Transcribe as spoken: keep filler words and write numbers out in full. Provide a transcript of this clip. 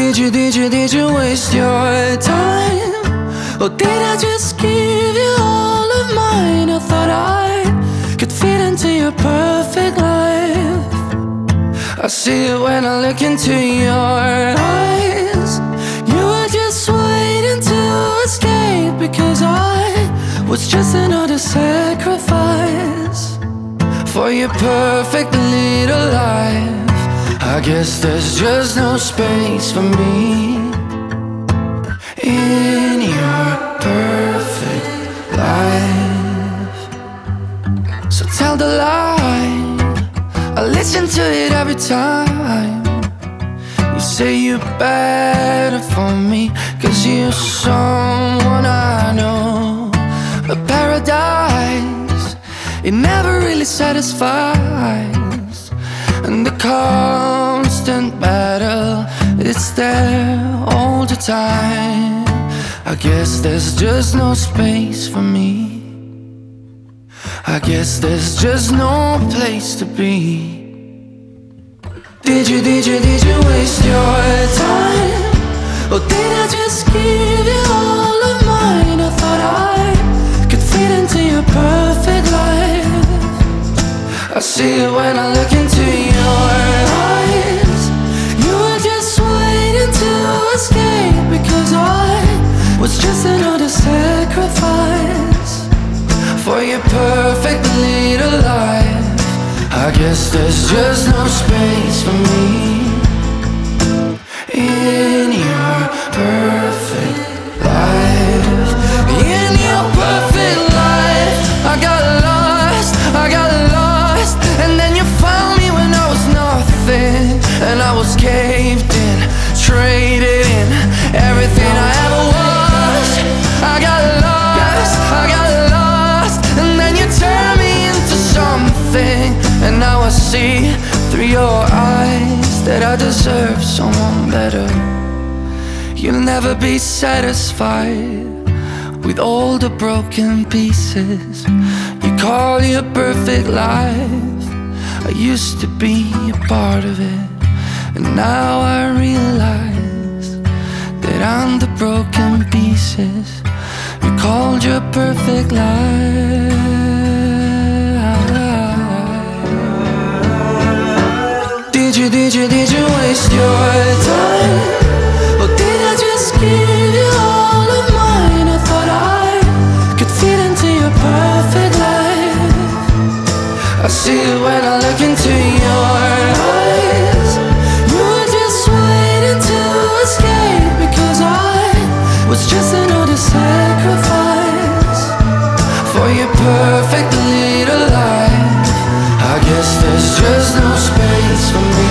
Did you, did you, did you waste your time? Or did I just give you all of mine? I thought I could fit into your perfect life. I see it when I look into your eyes. You were just waiting to escape, because I was just another sacrifice for your perfect little life. I guess there's just no space for me in your perfect life. So tell the lie, I listen to it every time. You say you're better for me, cause you're someone I know. But paradise, it never really satisfies. And the constant battle, it's there all the time. I guess there's just no space for me. I guess there's just no place to be. Did you, did you, did you waste your time? Or did I just give you all of mine? I thought I could fit into your perfect life. I see it when I look into your eyes. You were just waiting to escape, because I was just another sacrifice for your perfect little life. I guess there's just no space for me in your perfect life. In your perfect life, I got lost, I got lost. And then you found me when I was nothing, and I was caved in, traded in everything I ever was. I got lost, I got lost. And then you turned me into something, and now I see through your eyes that I deserve someone better. You'll never be satisfied with all the broken pieces you call your perfect life. I used to be a part of it, and now I realize that I'm the broken pieces you called your perfect life. Did you, did you, did you waste your time? Or did I just give you all of mine? I thought I could fit into your perfect life. I see it when I look into your eyes. You were just waiting to escape, because I was just another sacrifice for your perfect little life. I guess there's just no space for me